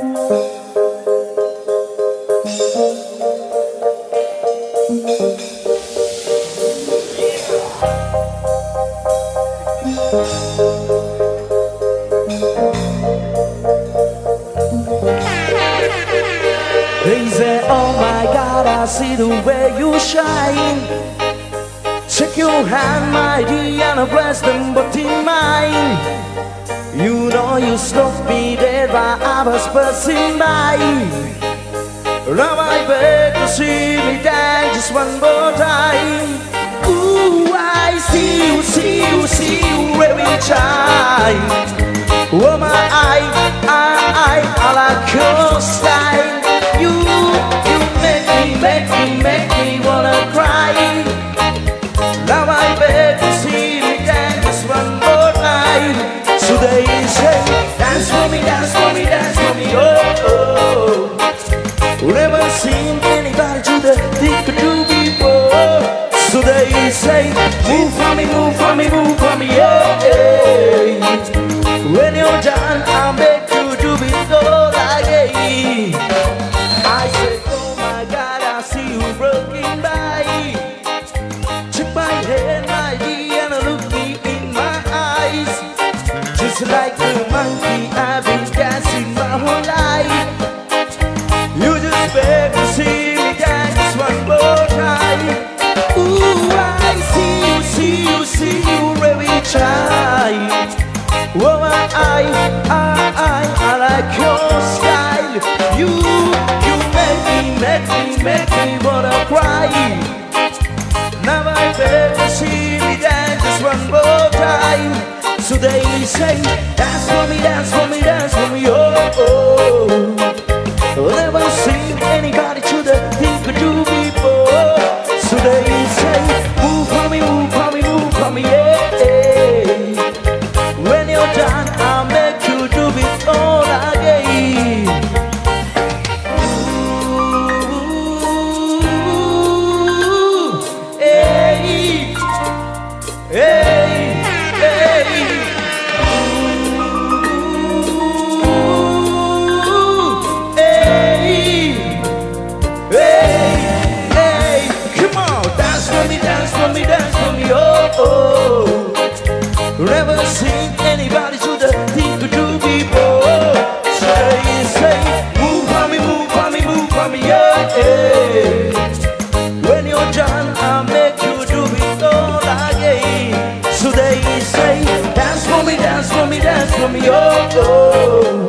They say, oh my God, I see the way you shine. Take your hand, my dear, and press them but in mine. You know you stopped me dead while I was passing by. Now I beg to see me die just one more time. Ooh, I see you, see you, see you every time. Oh my, I like your style. You make me wanna cry. Now I beg to see me dance one more time. So they say, dance for me, dance for me, dance for me, oh, oh. Never seen anybody do the thing to do before. So they say, move for me, move for me, move for me, yeah, yeah. When you're done, I beg to do it all again. I said, oh my God, I see you broken by. Took my hand, my dear, and look me in my eyes. Just like a monkey, I've been dancing my whole life. You just beg to see me dance one more time. Ooh, I see you every time. Oh, I like your style. You make me wanna cry. Now I beg to see me dance just one more time. So they say, dance for me, dance for me, dance for me, oh, oh. Never seen anybody do the thing could do before. So they say, move for me, move for me, move for me, yeah, yeah. When you're done, I'll make you do it all again. Never seen anybody do the thing could do before. So they say, move for me, move for me, move for me, yeah, yeah. When you're done, I'll make you do it all again. So they say, dance for me, dance for me, dance for me, oh, oh.